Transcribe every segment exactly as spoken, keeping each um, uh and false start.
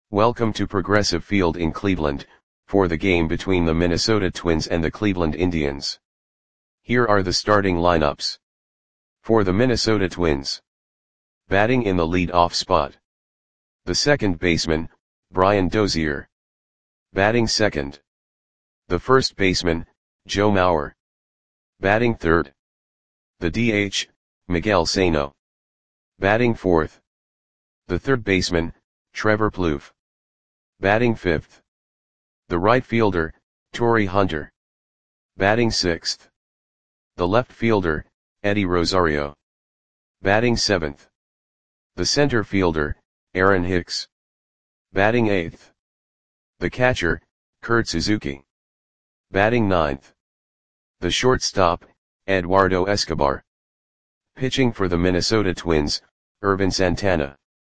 Welcome to Progressive Field in Cleveland, for the game between the Minnesota Twins and the Cleveland Indians. Here are the starting lineups. For the Minnesota Twins. Batting in the lead-off spot. The second baseman, Brian Dozier. Batting second. The first baseman, Joe Mauer. Batting third. The D H, Miguel Sano. Batting fourth. The third baseman, Trevor Plouffe. Batting fifth. The right fielder, Torii Hunter. Batting sixth. The left fielder, Eddie Rosario. Batting seventh. The center fielder, Aaron Hicks. Batting eighth. The catcher, Kurt Suzuki. Batting ninth. The shortstop, Eduardo Escobar. Pitching for the Minnesota Twins, Ervin Santana.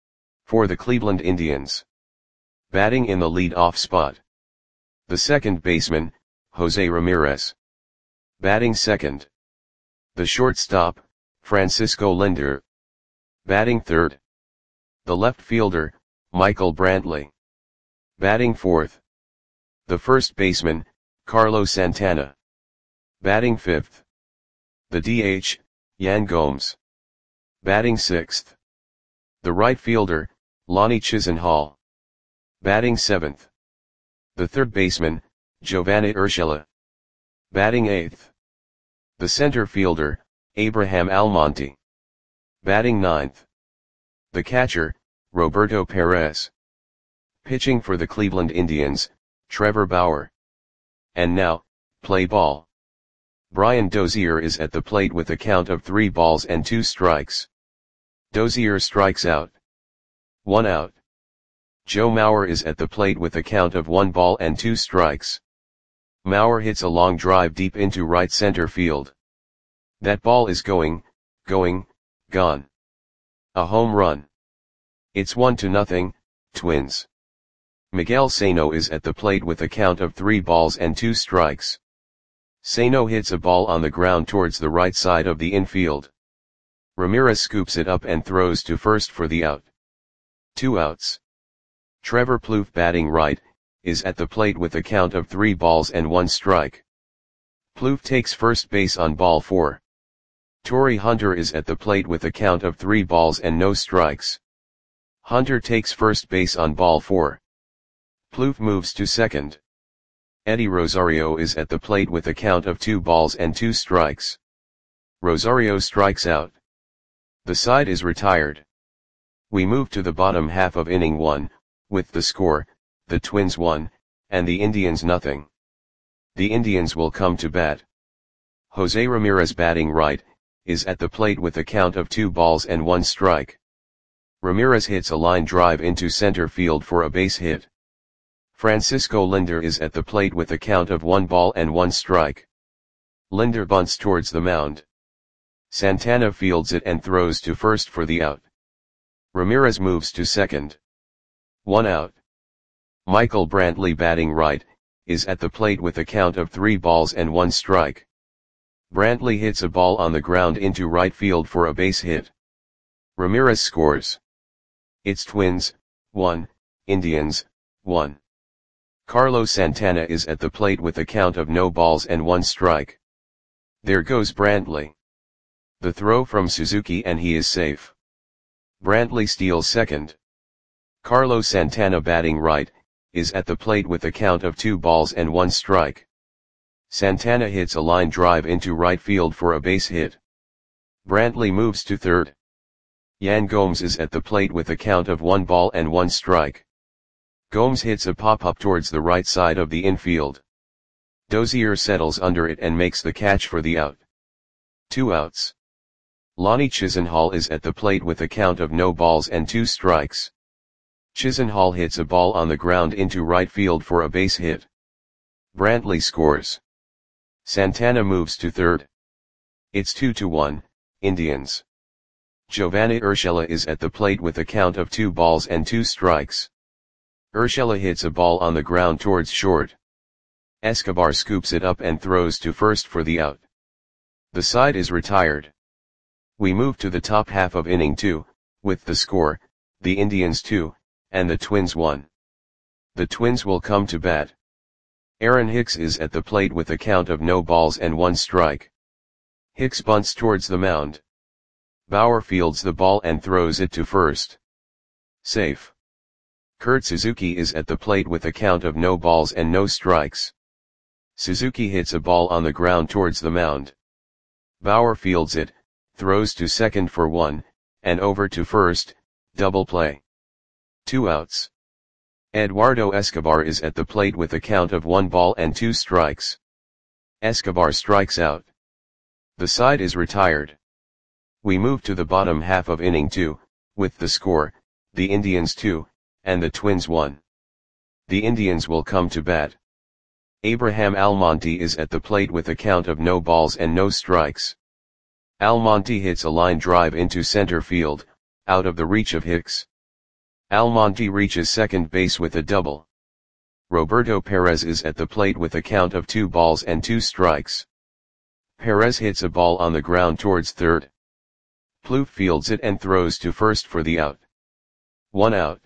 For the Cleveland Indians. Batting in the lead-off spot. The second baseman, Jose Ramirez. Batting second. The shortstop, Francisco Lindor. Batting third. The left fielder, Michael Brantley. Batting fourth. The first baseman, Carlos Santana. Batting fifth. The D H, Yan Gomes. Batting sixth. The right fielder, Lonnie Chisenhall. Batting seventh. The third baseman, Giovanni Urshela. Batting eighth. The center fielder, Abraham Almonte. Batting ninth. The catcher, Roberto Perez. Pitching for the Cleveland Indians, Trevor Bauer. And now, play ball. Brian Dozier is at the plate with a count of three balls and two strikes. Dozier strikes out. One out. Joe Mauer is at the plate with a count of one ball and two strikes. Mauer hits a long drive deep into right center field. That ball is going, going, gone. A home run. It's one to nothing, Twins. Miguel Sano is at the plate with a count of three balls and two strikes. Sano hits a ball on the ground towards the right side of the infield. Ramirez scoops it up and throws to first for the out. Two outs. Trevor Plouffe, batting right, is at the plate with a count of three balls and one strike. Plouffe takes first base on ball four. Torii Hunter is at the plate with a count of three balls and no strikes. Hunter takes first base on ball four. Plouffe moves to second. Eddie Rosario is at the plate with a count of two balls and two strikes. Rosario strikes out. The side is retired. We move to the bottom half of inning one, with the score, the Twins one, and the Indians nothing. The Indians will come to bat. Jose Ramirez, batting right, is at the plate with a count of two balls and one strike. Ramirez hits a line drive into center field for a base hit. Francisco Lindor is at the plate with a count of one ball and one strike. Lindor bunts towards the mound. Santana fields it and throws to first for the out. Ramirez moves to second. One out. Michael Brantley, batting right, is at the plate with a count of three balls and one strike. Brantley hits a ball on the ground into right field for a base hit. Ramirez scores. It's Twins, one, Indians, one. Carlos Santana is at the plate with a count of no balls and one strike. There goes Brantley. The throw from Suzuki and he is safe. Brantley steals second. Carlos Santana, batting right, is at the plate with a count of two balls and one strike. Santana hits a line drive into right field for a base hit. Brantley moves to third. Yan Gomes is at the plate with a count of one ball and one strike. Gomes hits a pop-up towards the right side of the infield. Dozier settles under it and makes the catch for the out. Two outs. Lonnie Chisenhall is at the plate with a count of no balls and two strikes. Chisenhall hits a ball on the ground into right field for a base hit. Brantley scores. Santana moves to third. It's two to one, Indians. Giovanni Urshela is at the plate with a count of two balls and two strikes. Urshela hits a ball on the ground towards short. Escobar scoops it up and throws to first for the out. The side is retired. We move to the top half of inning two, with the score, the Indians two, and the Twins one. The Twins will come to bat. Aaron Hicks is at the plate with a count of no balls and one strike. Hicks bunts towards the mound. Bauer fields the ball and throws it to first. Safe. Kurt Suzuki is at the plate with a count of no balls and no strikes. Suzuki hits a ball on the ground towards the mound. Bauer fields it, throws to second for one, and over to first, double play. Two outs. Eduardo Escobar is at the plate with a count of one ball and two strikes. Escobar strikes out. The side is retired. We move to the bottom half of inning two, with the score, the Indians two, and the Twins one. The Indians will come to bat. Abraham Almonte is at the plate with a count of no balls and no strikes. Almonte hits a line drive into center field, out of the reach of Hicks. Almonte reaches second base with a double. Roberto Perez is at the plate with a count of two balls and two strikes. Perez hits a ball on the ground towards third. Plouffe fields it and throws to first for the out. One out.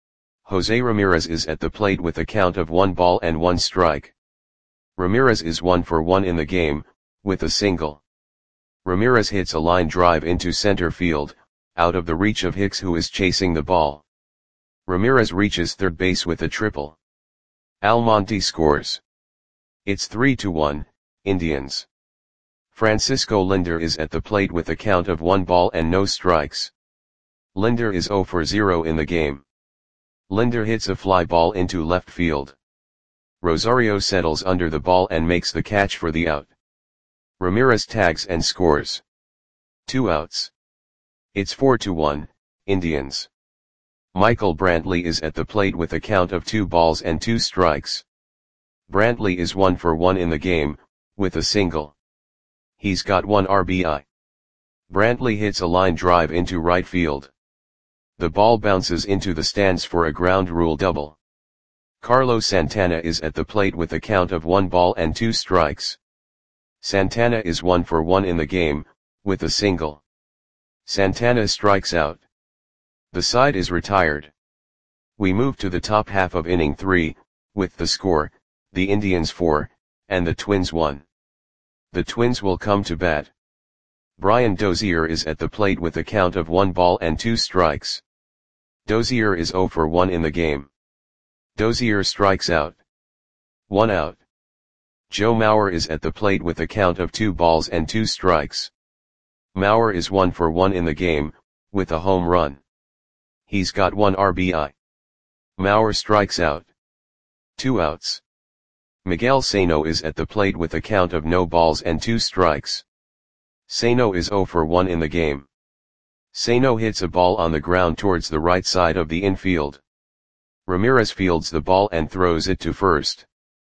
Jose Ramirez is at the plate with a count of one ball and one strike. Ramirez is one for one in the game, with a single. Ramirez hits a line drive into center field, out of the reach of Hicks, who is chasing the ball. Ramirez reaches third base with a triple. Almonte scores. It's three to one, Indians. Francisco Lindor is at the plate with a count of one ball and no strikes. Lindor is zero for zero in the game. Lindor hits a fly ball into left field. Rosario settles under the ball and makes the catch for the out. Ramirez tags and scores. Two outs. It's four to one, Indians. Michael Brantley is at the plate with a count of two balls and two strikes. Brantley is one for one in the game, with a single. He's got one R B I. Brantley hits a line drive into right field. The ball bounces into the stands for a ground rule double. Carlos Santana is at the plate with a count of one ball and two strikes. Santana is one for one in the game, with a single. Santana strikes out. The side is retired. We move to the top half of inning three, with the score, the Indians four, and the Twins one. The Twins will come to bat. Brian Dozier is at the plate with a count of one ball and two strikes. Dozier is zero for one in the game. Dozier strikes out. One out. Joe Mauer is at the plate with a count of two balls and two strikes. Mauer is one for one in the game, with a home run. He's got one R B I. Mauer strikes out. Two outs. Miguel Sano is at the plate with a count of no balls and two strikes. Sano is zero for one in the game. Sano hits a ball on the ground towards the right side of the infield. Ramirez fields the ball and throws it to first.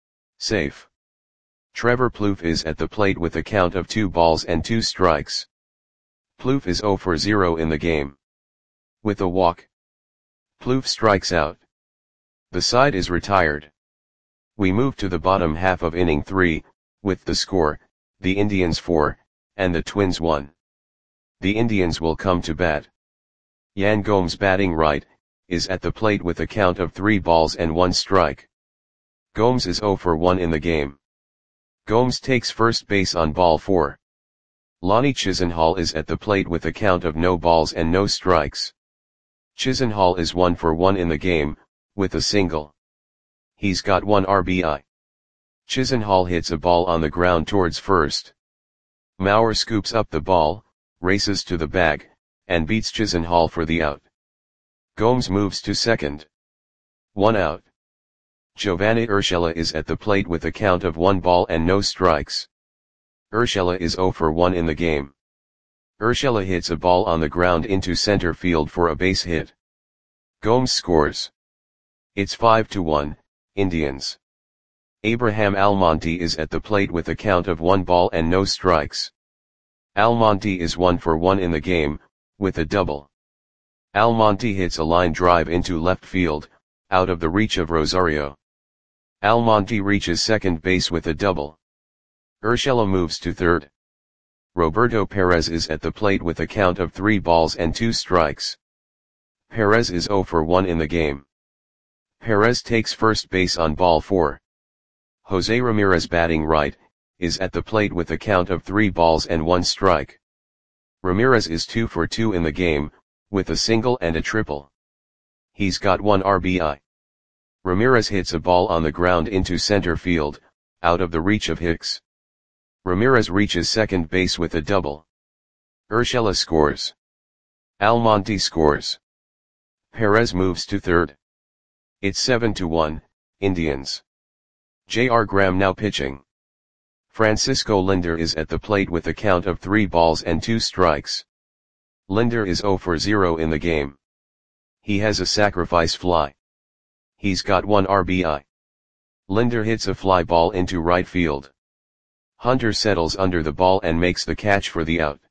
Safe. Trevor Plouffe is at the plate with a count of two balls and two strikes. Plouffe is zero for zero in the game. With a walk. Plouffe strikes out. The side is retired. We move to the bottom half of inning three, with the score, the Indians four, and the Twins one. The Indians will come to bat. Yan Gomes, batting right, is at the plate with a count of three balls and one strike. Gomes is zero for one in the game. Gomes takes first base on ball four. Lonnie Chisenhall is at the plate with a count of no balls and no strikes. Chisenhall is one for one in the game, with a single. He's got one R B I. Chisenhall hits a ball on the ground towards first. Mauer scoops up the ball, races to the bag, and beats Chisenhall for the out. Gomes moves to second. One out. Giovanni Urshela is at the plate with a count of one ball and no strikes. Urshela is zero for one in the game. Urshela hits a ball on the ground into center field for a base hit. Gomes scores. It's five to one, Indians. Abraham Almonte is at the plate with a count of one ball and no strikes. Almonte is one for one in the game, with a double. Almonte hits a line drive into left field, out of the reach of Rosario. Almonte reaches second base with a double. Urshela moves to third. Roberto Perez is at the plate with a count of three balls and two strikes. Perez is zero for one in the game. Perez takes first base on ball four. Jose Ramirez batting right, is at the plate with a count of three balls and one strike. Ramirez is two for two in the game, with a single and a triple. He's got one R B I. Ramirez hits a ball on the ground into center field, out of the reach of Hicks. Ramirez reaches second base with a double. Urshela scores. Almonte scores. Perez moves to third. It's seven to one, Indians. J R Graham now pitching. Francisco Lindor is at the plate with a count of three balls and two strikes. Lindor is zero for zero in the game. He has a sacrifice fly. He's got one R B I. Lindor hits a fly ball into right field. Hunter settles under the ball and makes the catch for the out.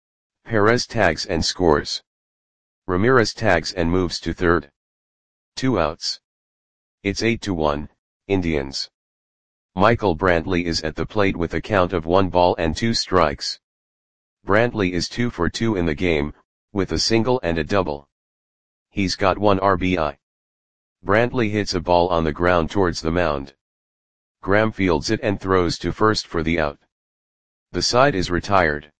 Perez tags and scores. Ramirez tags and moves to third. Two outs. It's eight to one, Indians. Michael Brantley is at the plate with a count of one ball and two strikes. Brantley is two for two in the game, with a single and a double. He's got one R B I. Brantley hits a ball on the ground towards the mound. Graham fields it and throws to first for the out. The side is retired.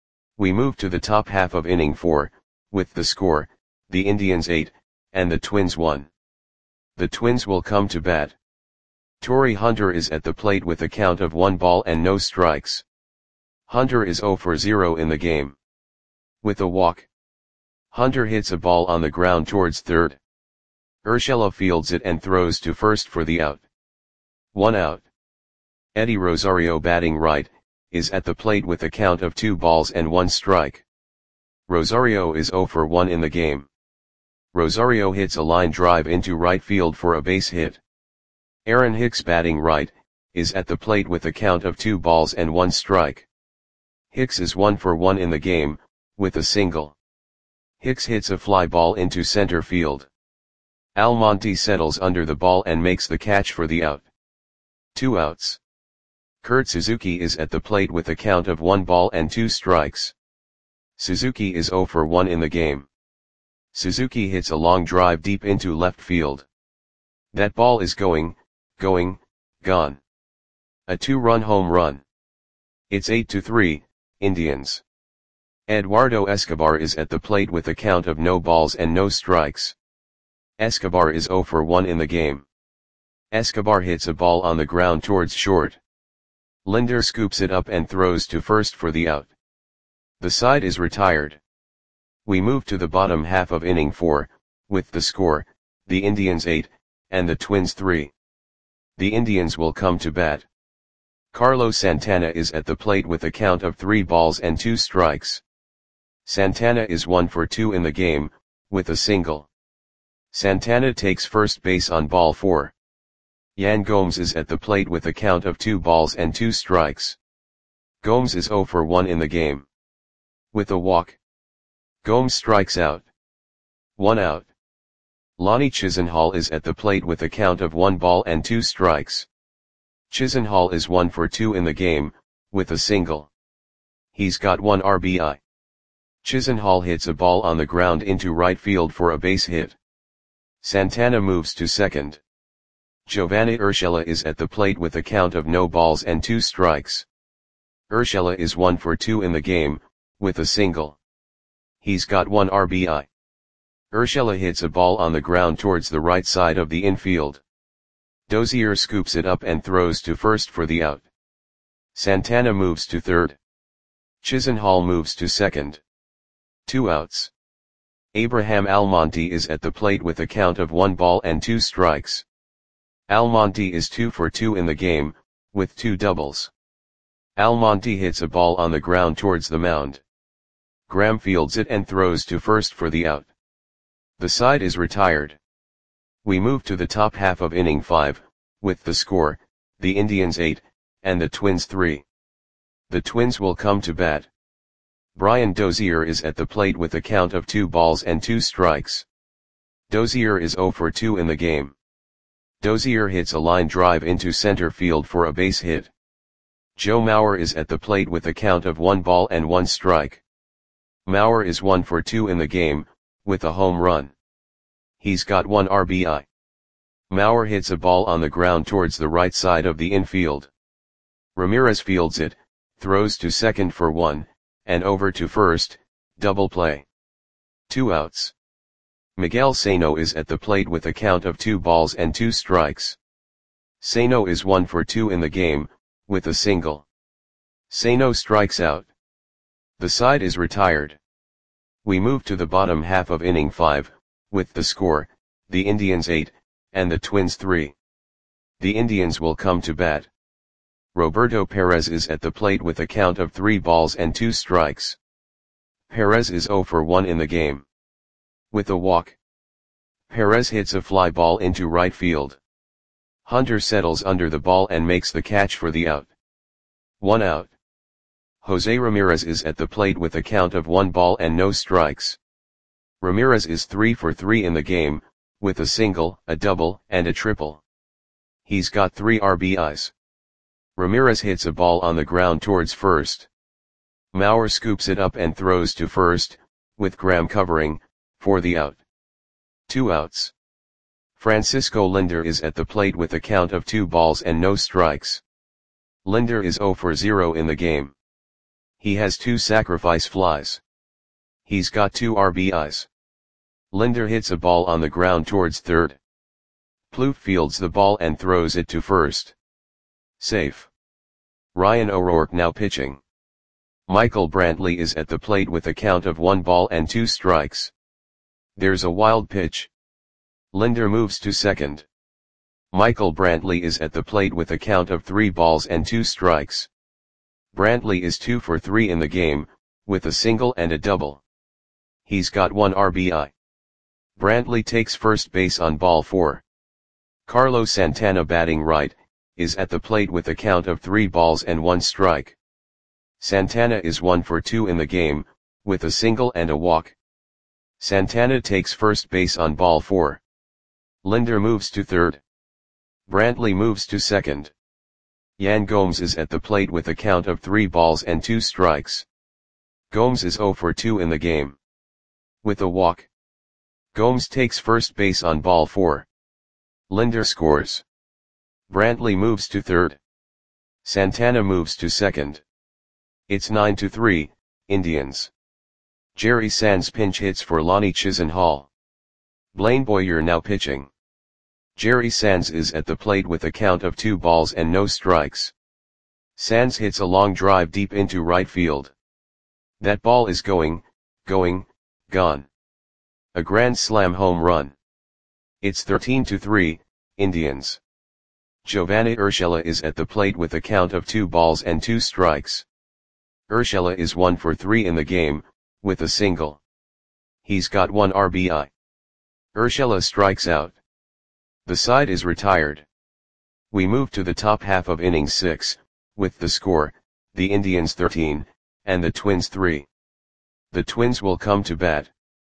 We move to the top half of inning four, with the score, the Indians eight, and the Twins one. The Twins will come to bat. Torii Hunter is at the plate with a count of one ball and no strikes. Hunter is zero for zero in the game. With a walk. Hunter hits a ball on the ground towards third. Urshela fields it and throws to first for the out. One out. Eddie Rosario batting right, is at the plate with a count of two balls and one strike. Rosario is zero for one in the game. Rosario hits a line drive into right field for a base hit. Aaron Hicks batting right, is at the plate with a count of two balls and one strike. Hicks is one for one in the game, with a single. Hicks hits a fly ball into center field. Almonte settles under the ball and makes the catch for the out. Two outs. Kurt Suzuki is at the plate with a count of one ball and two strikes. Suzuki is zero for one in the game. Suzuki hits a long drive deep into left field. That ball is going, going, gone. A two-run home run. It's eight to three, Indians. Eduardo Escobar is at the plate with a count of no balls and no strikes. Escobar is zero for one in the game. Escobar hits a ball on the ground towards short. Lindor scoops it up and throws to first for the out. The side is retired. We move to the bottom half of inning four, with the score, the Indians eight, and the Twins three. The Indians will come to bat. Carlos Santana is at the plate with a count of three balls and two strikes. Santana is one for two in the game, with a single. Santana takes first base on ball four. Yan Gomes is at the plate with a count of two balls and two strikes. Gomes is zero for one in the game. With a walk. Gomes strikes out. One out. Lonnie Chisenhall is at the plate with a count of one ball and two strikes. Chisenhall is one for two in the game, with a single. He's got one R B I. Chisenhall hits a ball on the ground into right field for a base hit. Santana moves to second. Giovanni Urshela is at the plate with a count of no balls and two strikes. Urshela is one for two in the game, with a single. He's got one R B I. Urshela hits a ball on the ground towards the right side of the infield. Dozier scoops it up and throws to first for the out. Santana moves to third. Chisenhall moves to second. Two outs. Abraham Almonte is at the plate with a count of one ball and two strikes. Almonte is two for two in the game, with two doubles. Almonte hits a ball on the ground towards the mound. Graham fields it and throws to first for the out. The side is retired. We move to the top half of inning five, with the score, the Indians eight, and the Twins three. The Twins will come to bat. Brian Dozier is at the plate with a count of two balls and two strikes. Dozier is zero for two in the game. Dozier hits a line drive into center field for a base hit. Joe Mauer is at the plate with a count of one ball and one strike. Mauer is one for two in the game, with a home run. He's got one R B I. Maurer hits a ball on the ground towards the right side of the infield. Ramirez fields it, throws to second for one, and over to first, double play. Two outs. Miguel Sano is at the plate with a count of two balls and two strikes. Sano is one for two in the game, with a single. Sano strikes out. The side is retired. We move to the bottom half of inning five, with the score, the Indians eight, and the Twins three. The Indians will come to bat. Roberto Perez is at the plate with a count of three balls and two strikes. Perez is zero for one in the game. With a walk, Perez hits a fly ball into right field. Hunter settles under the ball and makes the catch for the out. One out. Jose Ramirez is at the plate with a count of one ball and no strikes. Ramirez is three for three in the game, with a single, a double, and a triple. He's got three R B Is. Ramirez hits a ball on the ground towards first. Maurer scoops it up and throws to first, with Graham covering, for the out. Two outs. Francisco Lindor is at the plate with a count of two balls and no strikes. Lindor is zero for zero in the game. He has two sacrifice flies. He's got two R B Is. Lindor hits a ball on the ground towards third. Plouffe fields the ball and throws it to first. Safe. Ryan O'Rourke now pitching. Michael Brantley is at the plate with a count of one ball and two strikes. There's a wild pitch. Lindor moves to second. Michael Brantley is at the plate with a count of three balls and two strikes. Brantley is two for three in the game, with a single and a double. He's got one R B I. Brantley takes first base on ball four. Carlos Santana, batting right, is at the plate with a count of three balls and one strike. Santana is one for two in the game, with a single and a walk. Santana takes first base on ball four. Lindor moves to third. Brantley moves to second. Yan Gomes is at the plate with a count of three balls and two strikes. Gomes is zero for two in the game. With a walk, Gomes takes first base on ball four. Lindor scores. Brantley moves to third. Santana moves to second. It's nine to three, Indians. Jerry Sands pinch hits for Lonnie Chisenhall. Blaine Boyer now pitching. Jerry Sands is at the plate with a count of two balls and no strikes. Sands hits a long drive deep into right field. That ball is going, going, gone. A grand slam home run. It's thirteen to three, Indians. Giovanni Urshela is at the plate with a count of two balls and two strikes. Urshela is one for three in the game, with a single. He's got one R B I. Urshela strikes out. The side is retired. We move to the top half of inning six, with the score, the Indians thirteen, and the Twins three. The Twins will come to bat.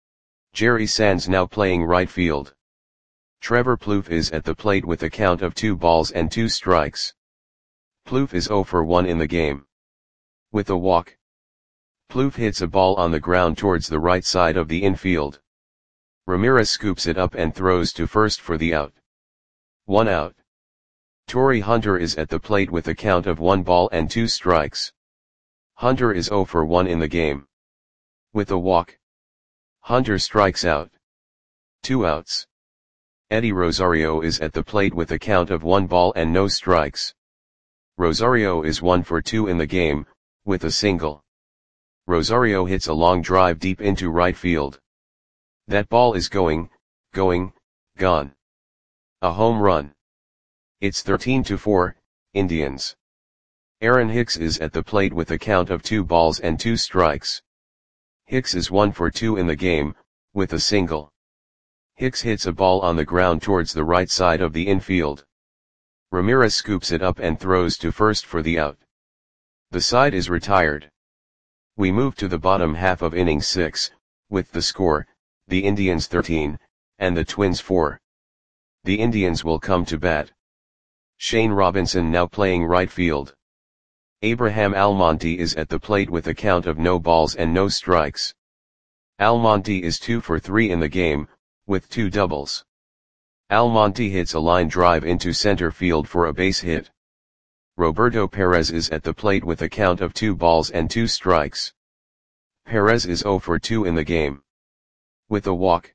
Jerry Sands now playing right field. Trevor Plouffe is at the plate with a count of two balls and two strikes. Plouffe is zero for one in the game. With a walk, Plouffe hits a ball on the ground towards the right side of the infield. Ramirez scoops it up and throws to first for the out. One out. Torrey Hunter is at the plate with a count of one ball and two strikes. Hunter is zero for one in the game. With a walk, Hunter strikes out. Two outs. Eddie Rosario is at the plate with a count of one ball and no strikes. Rosario is one for two in the game, with a single. Rosario hits a long drive deep into right field. That ball is going, going, gone. A home run. It's thirteen to four, Indians. Aaron Hicks is at the plate with a count of two balls and two strikes. Hicks is one for two in the game, with a single. Hicks hits a ball on the ground towards the right side of the infield. Ramirez scoops it up and throws to first for the out. The side is retired. We move to the bottom half of inning six, with the score, the Indians thirteen, and the Twins four. The Indians will come to bat. Shane Robinson now playing right field. Abraham Almonte is at the plate with a count of no balls and no strikes. Almonte is two for three in the game, with two doubles. Almonte hits a line drive into center field for a base hit. Roberto Perez is at the plate with a count of two balls and two strikes. Perez is zero for two in the game. With a walk,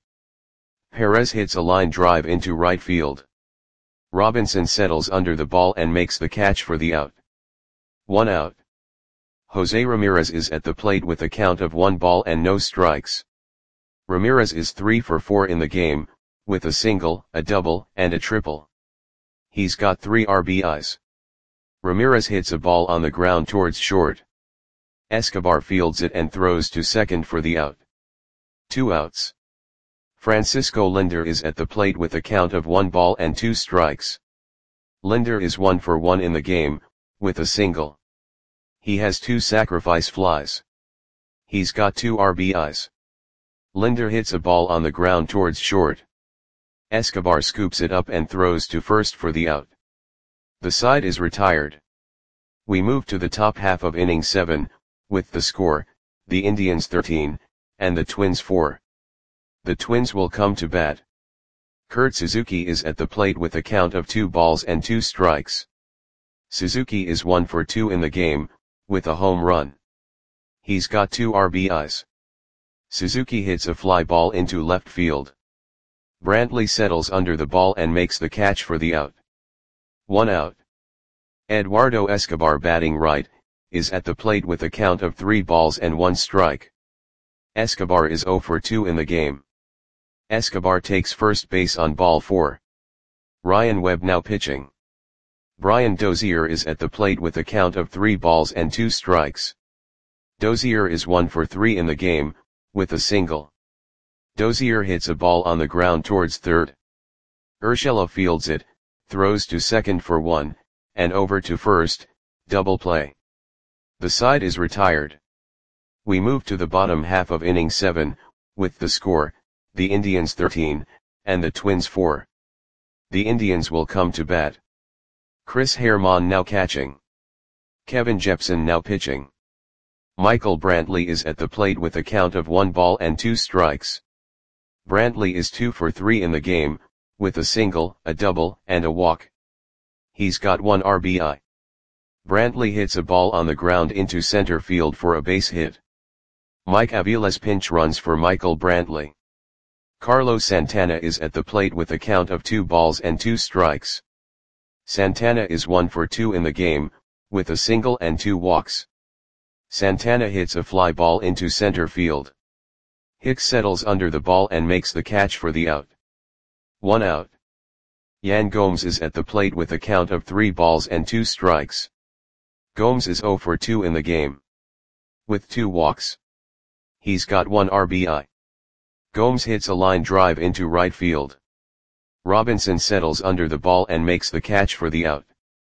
Perez hits a line drive into right field. Robinson settles under the ball and makes the catch for the out. One out. Jose Ramirez is at the plate with a count of one ball and no strikes. Ramirez is three for four in the game, with a single, a double, and a triple. He's got three R B Is. Ramirez hits a ball on the ground towards short. Escobar fields it and throws to second for the out. Two outs. Francisco Lindor is at the plate with a count of one ball and two strikes. Lindor is one for one in the game, with a single. He has two sacrifice flies. He's got two R B Is. Lindor hits a ball on the ground towards short. Escobar scoops it up and throws to first for the out. The side is retired. We move to the top half of inning seven, with the score, the Indians thirteen, and the Twins four. The Twins will come to bat. Kurt Suzuki is at the plate with a count of two balls and two strikes. Suzuki is one for two in the game, with a home run. He's got two R B Is. Suzuki hits a fly ball into left field. Brantley settles under the ball and makes the catch for the out. One out. Eduardo Escobar, batting right, is at the plate with a count of three balls and one strike. Escobar is zero for two in the game. Escobar takes first base on ball four. Ryan Webb now pitching. Brian Dozier is at the plate with a count of three balls and two strikes. Dozier is one for three in the game, with a single. Dozier hits a ball on the ground towards third. Urshela fields it, throws to second for one, and over to first, double play. The side is retired. We move to the bottom half of inning seven, with the score, the Indians thirteen, and the Twins four. The Indians will come to bat. Chris Herrmann now catching. Kevin Jepson now pitching. Michael Brantley is at the plate with a count of one ball and two strikes. Brantley is two for three in the game, with a single, a double, and a walk. He's got one R B I. Brantley hits a ball on the ground into center field for a base hit. Mike Aviles pinch runs for Michael Brantley. Carlos Santana is at the plate with a count of two balls and two strikes. Santana is one for two in the game, with a single and two walks. Santana hits a fly ball into center field. Hicks settles under the ball and makes the catch for the out. One out. Yan Gomes is at the plate with a count of three balls and two strikes. Gomes is zero for two in the game. With two walks. He's got one R B I. Gomes hits a line drive into right field. Robinson settles under the ball and makes the catch for the out.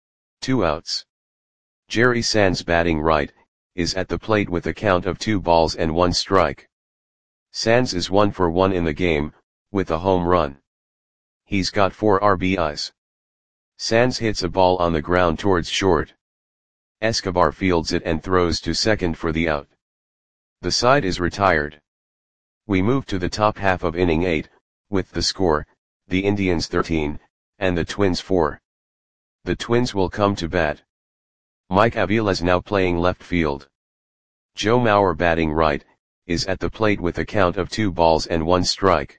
Two outs. Jerry Sands, batting right, is at the plate with a count of two balls and one strike. Sands is one for one in the game, with a home run. He's got four R B Is. Sands hits a ball on the ground towards short. Escobar fields it and throws to second for the out. The side is retired. We move to the top half of inning eight, with the score, the Indians thirteen, and the Twins four. The Twins will come to bat. Mike Aviles now playing left field. Joe Mauer, batting right, is at the plate with a count of two balls and one strike.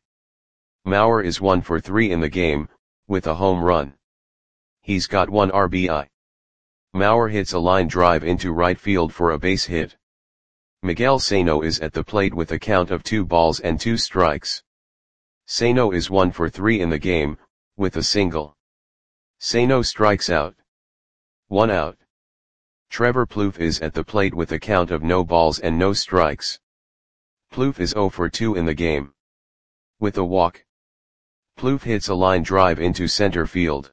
Mauer is one for three in the game, with a home run. He's got one R B I. Mauer hits a line drive into right field for a base hit. Miguel Sano is at the plate with a count of two balls and two strikes. Sano is one for three in the game, with a single. Sano strikes out. One out. Trevor Plouffe is at the plate with a count of no balls and no strikes. Plouffe is zero for two in the game. With a walk. Plouffe hits a line drive into center field.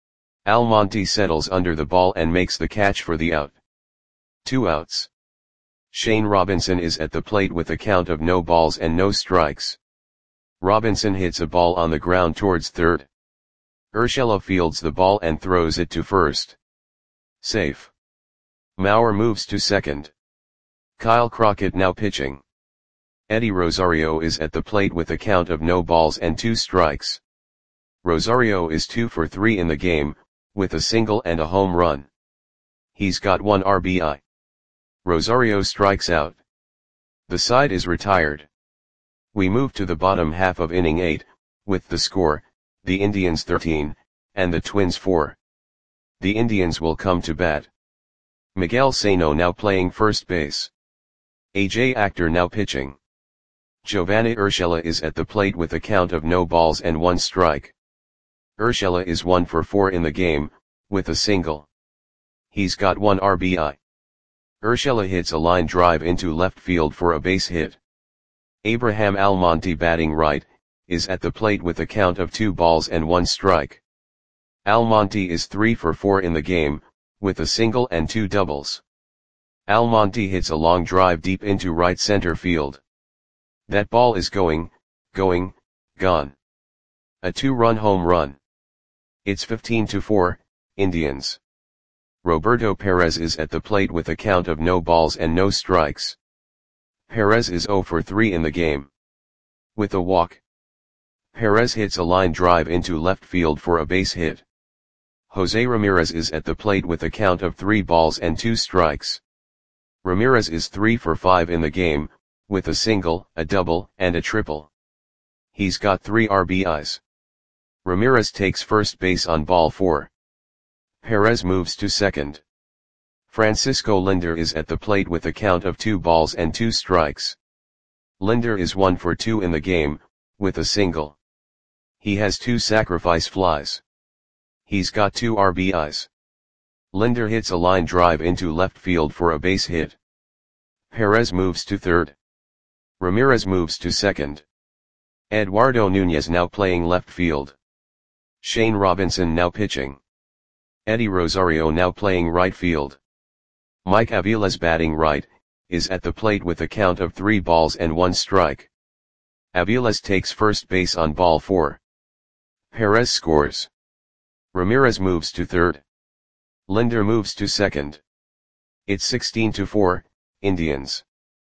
Almonte settles under the ball and makes the catch for the out. Two outs. Shane Robinson is at the plate with a count of no balls and no strikes. Robinson hits a ball on the ground towards third. Urshela fields the ball and throws it to first. Safe. Mauer moves to second. Kyle Crockett now pitching. Eddie Rosario is at the plate with a count of no balls and two strikes. Rosario is two for three in the game, with a single and a home run. He's got one R B I. Rosario strikes out. The side is retired. We move to the bottom half of inning eight, with the score, the Indians thirteen, and the Twins four. The Indians will come to bat. Miguel Sano now playing first base. A J Actor now pitching. Giovanni Urshela is at the plate with a count of no balls and one strike. Urshela is one for four in the game, with a single. He's got one R B I. Urshela hits a line drive into left field for a base hit. Abraham Almonte batting right, is at the plate with a count of two balls and one strike. Almonte is three for four in the game, with a single and two doubles. Almonte hits a long drive deep into right center field. That ball is going, going, gone. A two-run home run. It's fifteen to four, Indians. Roberto Perez is at the plate with a count of no balls and no strikes. Perez is zero for three in the game. With a walk. Perez hits a line drive into left field for a base hit. Jose Ramirez is at the plate with a count of three balls and two strikes. Ramirez is three for five in the game, with a single, a double, and a triple. He's got three R B Is. Ramirez takes first base on ball four. Perez moves to second. Francisco Lindor is at the plate with a count of two balls and two strikes. Lindor is one for two in the game, with a single. He has two sacrifice flies. He's got two R B Is. Lindor hits a line drive into left field for a base hit. Perez moves to third. Ramirez moves to second. Eduardo Nunez now playing left field. Shane Robinson now pitching. Eddie Rosario now playing right field. Mike Aviles batting right, is at the plate with a count of three balls and one strike. Aviles takes first base on ball four. Perez scores. Ramirez moves to third. Lindor moves to second. It's sixteen to four, Indians.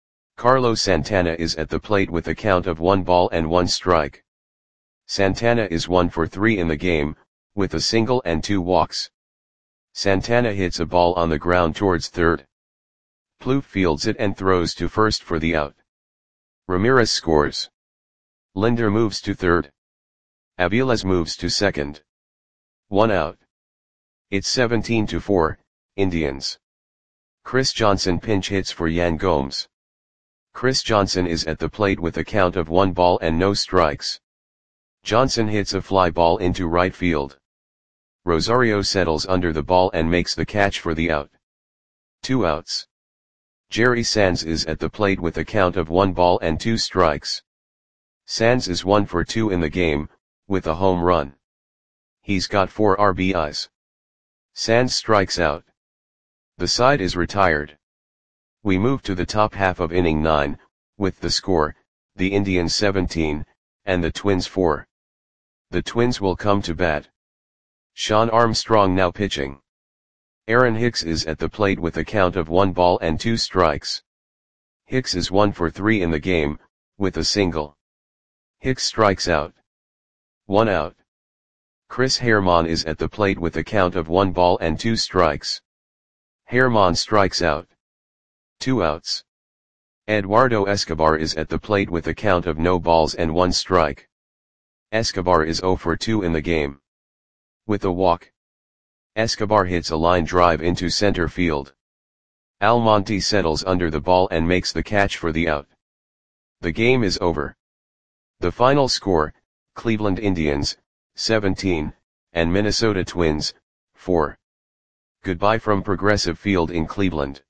Carlos Santana is at the plate with a count of one ball and one strike. Santana is one for three in the game, with a single and two walks. Santana hits a ball on the ground towards third. Plouffe fields it and throws to first for the out. Ramirez scores. Lindor moves to third. Aviles moves to second. One out. It's seventeen to four, Indians. Chris Johnson pinch hits for Yan Gomes. Chris Johnson is at the plate with a count of one ball and no strikes. Johnson hits a fly ball into right field. Rosario settles under the ball and makes the catch for the out. Two outs. Jerry Sands is at the plate with a count of one ball and two strikes. Sands is one for two in the game, with a home run. He's got four R B Is. Sands strikes out. The side is retired. We move to the top half of inning nine, with the score, the Indians seventeen, and the Twins four. The Twins will come to bat. Sean Armstrong now pitching. Aaron Hicks is at the plate with a count of one ball and two strikes. Hicks is one for three in the game, with a single. Hicks strikes out. One out. Chris Herrmann is at the plate with a count of one ball and two strikes. Herrmann strikes out. Two outs. Eduardo Escobar is at the plate with a count of no balls and one strike. Escobar is zero for two in the game. With a walk. Escobar hits a line drive into center field. Almonte settles under the ball and makes the catch for the out. The game is over. The final score, Cleveland Indians, seventeen, and Minnesota Twins, four. Goodbye from Progressive Field in Cleveland.